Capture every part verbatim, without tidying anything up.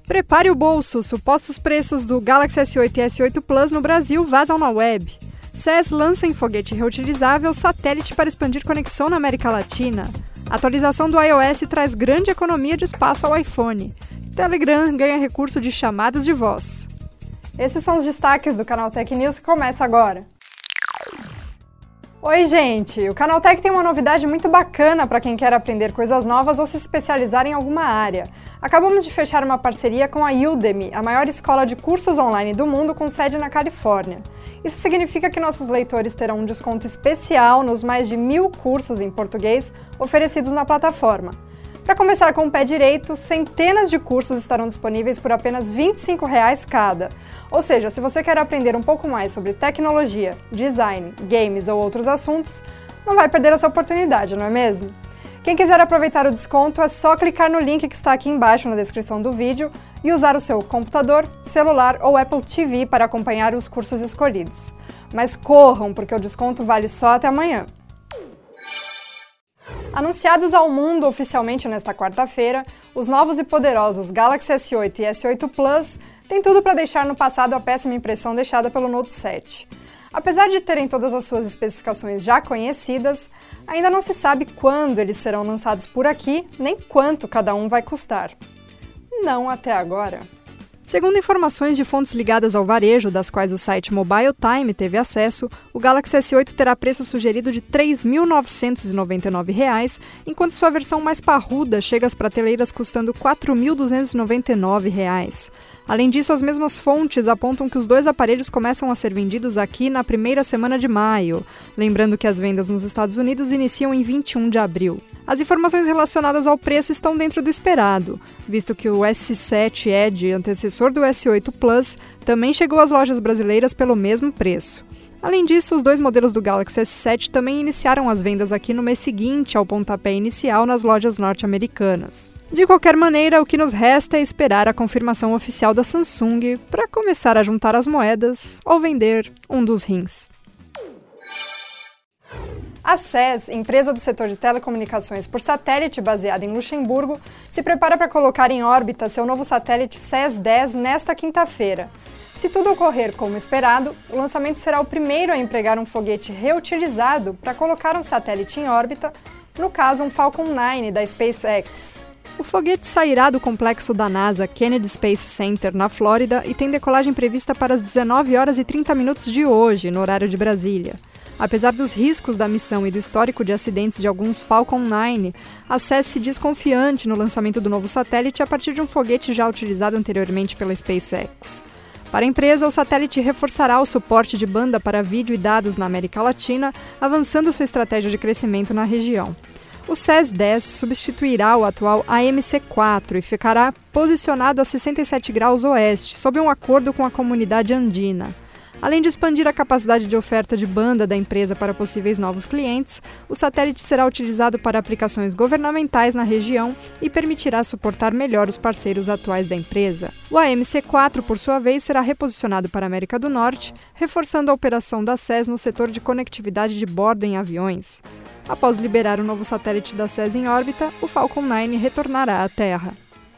Prepare o bolso, supostos preços do Galaxy S oito e S oito Plus no Brasil vazam na web. C E S lança em foguete reutilizável satélite para expandir conexão na América Latina. A atualização do iOS traz grande economia de espaço ao iPhone. Telegram ganha recurso de chamadas de voz. Esses são os destaques do Canaltech News que começa agora. Oi, gente! O Canaltech tem uma novidade muito bacana para quem quer aprender coisas novas ou se especializar em alguma área. Acabamos de fechar uma parceria com a Udemy, a maior escola de cursos online do mundo com sede na Califórnia. Isso significa que nossos leitores terão um desconto especial nos mais de mil cursos em português oferecidos na plataforma. Para começar com o pé direito, centenas de cursos estarão disponíveis por apenas vinte e cinco reais cada. Ou seja, se você quer aprender um pouco mais sobre tecnologia, design, games ou outros assuntos, não vai perder essa oportunidade, não é mesmo? Quem quiser aproveitar o desconto é só clicar no link que está aqui embaixo na descrição do vídeo e usar o seu computador, celular ou Apple T V para acompanhar os cursos escolhidos. Mas corram, porque o desconto vale só até amanhã. Anunciados ao mundo oficialmente nesta quarta-feira, os novos e poderosos Galaxy S oito e S oito Plus têm tudo para deixar no passado a péssima impressão deixada pelo Note sete. Apesar de terem todas as suas especificações já conhecidas, ainda não se sabe quando eles serão lançados por aqui, nem quanto cada um vai custar. Não até agora. Segundo informações de fontes ligadas ao varejo, das quais o site Mobile Time teve acesso, o Galaxy S oito terá preço sugerido de três mil novecentos e noventa e nove reais, enquanto sua versão mais parruda chega às prateleiras custando quatro mil duzentos e noventa e nove reais. Além disso, as mesmas fontes apontam que os dois aparelhos começam a ser vendidos aqui na primeira semana de maio, lembrando que as vendas nos Estados Unidos iniciam em vinte e um de abril. As informações relacionadas ao preço estão dentro do esperado, visto que o S sete Edge, antecessor do S oito Plus, também chegou às lojas brasileiras pelo mesmo preço. Além disso, os dois modelos do Galaxy S sete também iniciaram as vendas aqui no mês seguinte ao pontapé inicial nas lojas norte-americanas. De qualquer maneira, o que nos resta é esperar a confirmação oficial da Samsung para começar a juntar as moedas ou vender um dos rins. A C E S, empresa do setor de telecomunicações por satélite baseada em Luxemburgo, se prepara para colocar em órbita seu novo satélite C E S dez nesta quinta-feira. Se tudo ocorrer como esperado, o lançamento será o primeiro a empregar um foguete reutilizado para colocar um satélite em órbita, no caso um Falcon nove da SpaceX. O foguete sairá do complexo da NASA Kennedy Space Center, na Flórida, e tem decolagem prevista para as dezenove horas e trinta minutos de hoje, no horário de Brasília. Apesar dos riscos da missão e do histórico de acidentes de alguns Falcon nove, a C E S se diz confiante no lançamento do novo satélite a partir de um foguete já utilizado anteriormente pela SpaceX. Para a empresa, o satélite reforçará o suporte de banda para vídeo e dados na América Latina, avançando sua estratégia de crescimento na região. O C E S dez substituirá o atual A M C quatro e ficará posicionado a sessenta e sete graus oeste, sob um acordo com a comunidade andina. Além de expandir a capacidade de oferta de banda da empresa para possíveis novos clientes, o satélite será utilizado para aplicações governamentais na região e permitirá suportar melhor os parceiros atuais da empresa. O A M C quatro, por sua vez, será reposicionado para a América do Norte, reforçando a operação da C E S no setor de conectividade de bordo em aviões. Após liberar o novo satélite da C E S em órbita, o Falcon nove retornará à Terra.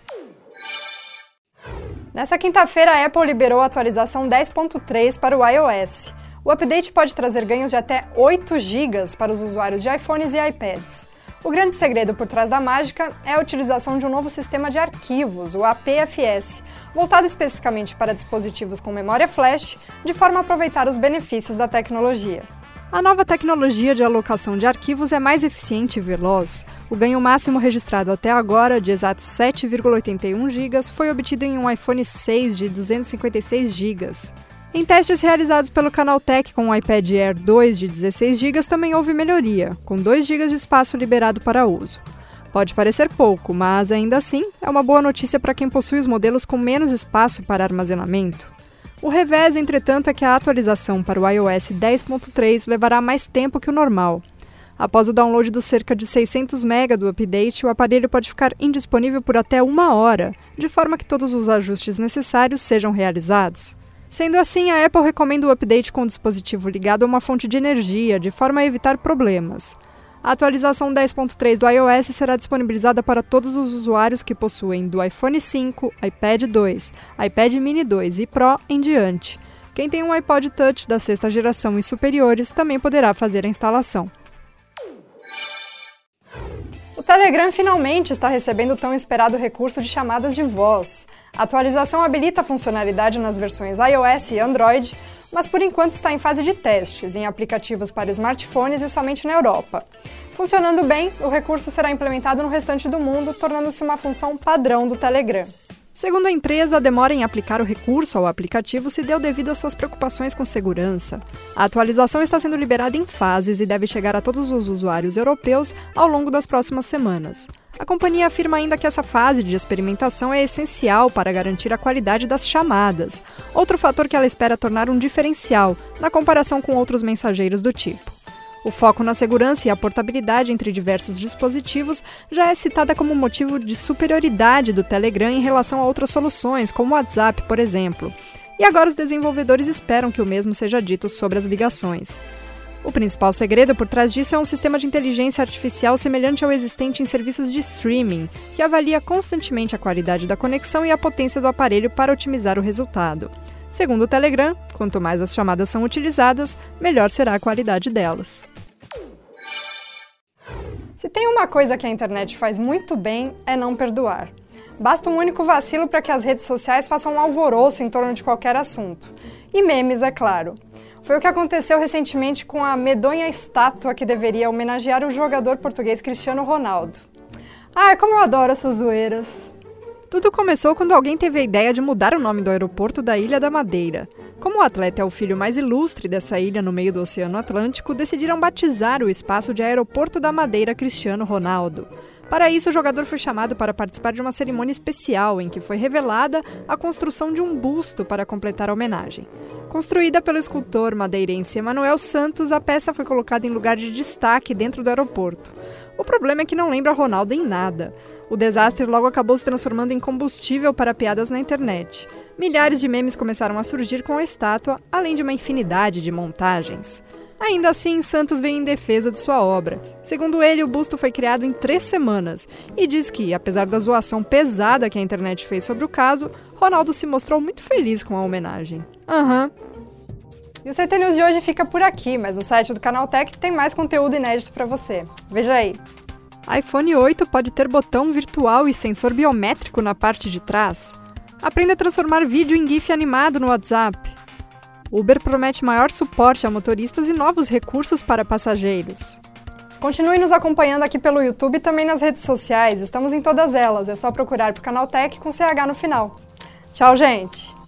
Nessa quinta-feira, a Apple liberou a atualização dez ponto três para o iOS. O update pode trazer ganhos de até oito gigas para os usuários de iPhones e iPads. O grande segredo por trás da mágica é a utilização de um novo sistema de arquivos, o A P F S, voltado especificamente para dispositivos com memória flash, de forma a aproveitar os benefícios da tecnologia. A nova tecnologia de alocação de arquivos é mais eficiente e veloz. O ganho máximo registrado até agora, de exatos sete vírgula oitenta e um gigas, foi obtido em um iPhone seis de duzentos e cinquenta e seis gigas. Em testes realizados pelo Canaltech com o iPad Air dois de dezesseis gigas também houve melhoria, com dois gigas de espaço liberado para uso. Pode parecer pouco, mas ainda assim é uma boa notícia para quem possui os modelos com menos espaço para armazenamento. O revés, entretanto, é que a atualização para o iOS dez ponto três levará mais tempo que o normal. Após o download dos cerca de seiscentos megabytes do update, o aparelho pode ficar indisponível por até uma hora, de forma que todos os ajustes necessários sejam realizados. Sendo assim, a Apple recomenda o update com o dispositivo ligado a uma fonte de energia, de forma a evitar problemas. A atualização dez ponto três do iOS será disponibilizada para todos os usuários que possuem do iPhone cinco, iPad dois, iPad Mini dois e Pro em diante. Quem tem um iPod Touch da sexta geração e superiores também poderá fazer a instalação. O Telegram finalmente está recebendo o tão esperado recurso de chamadas de voz. A atualização habilita a funcionalidade nas versões iOS e Android, mas por enquanto está em fase de testes, em aplicativos para smartphones e somente na Europa. Funcionando bem, o recurso será implementado no restante do mundo, tornando-se uma função padrão do Telegram. Segundo a empresa, a demora em aplicar o recurso ao aplicativo se deu devido às suas preocupações com segurança. A atualização está sendo liberada em fases e deve chegar a todos os usuários europeus ao longo das próximas semanas. A companhia afirma ainda que essa fase de experimentação é essencial para garantir a qualidade das chamadas, outro fator que ela espera tornar um diferencial na comparação com outros mensageiros do tipo. O foco na segurança e a portabilidade entre diversos dispositivos já é citada como motivo de superioridade do Telegram em relação a outras soluções, como o WhatsApp, por exemplo. E agora os desenvolvedores esperam que o mesmo seja dito sobre as ligações. O principal segredo por trás disso é um sistema de inteligência artificial semelhante ao existente em serviços de streaming, que avalia constantemente a qualidade da conexão e a potência do aparelho para otimizar o resultado. Segundo o Telegram, quanto mais as chamadas são utilizadas, melhor será a qualidade delas. Se tem uma coisa que a internet faz muito bem, é não perdoar. Basta um único vacilo para que as redes sociais façam um alvoroço em torno de qualquer assunto. E memes, é claro. Foi o que aconteceu recentemente com a medonha estátua que deveria homenagear o jogador português Cristiano Ronaldo. Ah, como eu adoro essas zoeiras! Tudo começou quando alguém teve a ideia de mudar o nome do aeroporto da Ilha da Madeira. Como o atleta é o filho mais ilustre dessa ilha no meio do Oceano Atlântico, decidiram batizar o espaço de Aeroporto da Madeira Cristiano Ronaldo. Para isso, o jogador foi chamado para participar de uma cerimônia especial em que foi revelada a construção de um busto para completar a homenagem. Construída pelo escultor madeirense Emanuel Santos, a peça foi colocada em lugar de destaque dentro do aeroporto. O problema é que não lembra Ronaldo em nada. O desastre logo acabou se transformando em combustível para piadas na internet. Milhares de memes começaram a surgir com a estátua, além de uma infinidade de montagens. Ainda assim, Santos veio em defesa de sua obra. Segundo ele, o busto foi criado em três semanas e diz que, apesar da zoação pesada que a internet fez sobre o caso, Ronaldo se mostrou muito feliz com a homenagem. Aham. Uhum. E o C T News de hoje fica por aqui, mas no site do Canaltech tem mais conteúdo inédito para você. Veja aí! iPhone oito pode ter botão virtual e sensor biométrico na parte de trás. Aprenda a transformar vídeo em GIF animado no WhatsApp. Uber promete maior suporte a motoristas e novos recursos para passageiros. Continue nos acompanhando aqui pelo YouTube e também nas redes sociais. Estamos em todas elas, é só procurar por Canaltech com C H no final. Tchau, gente!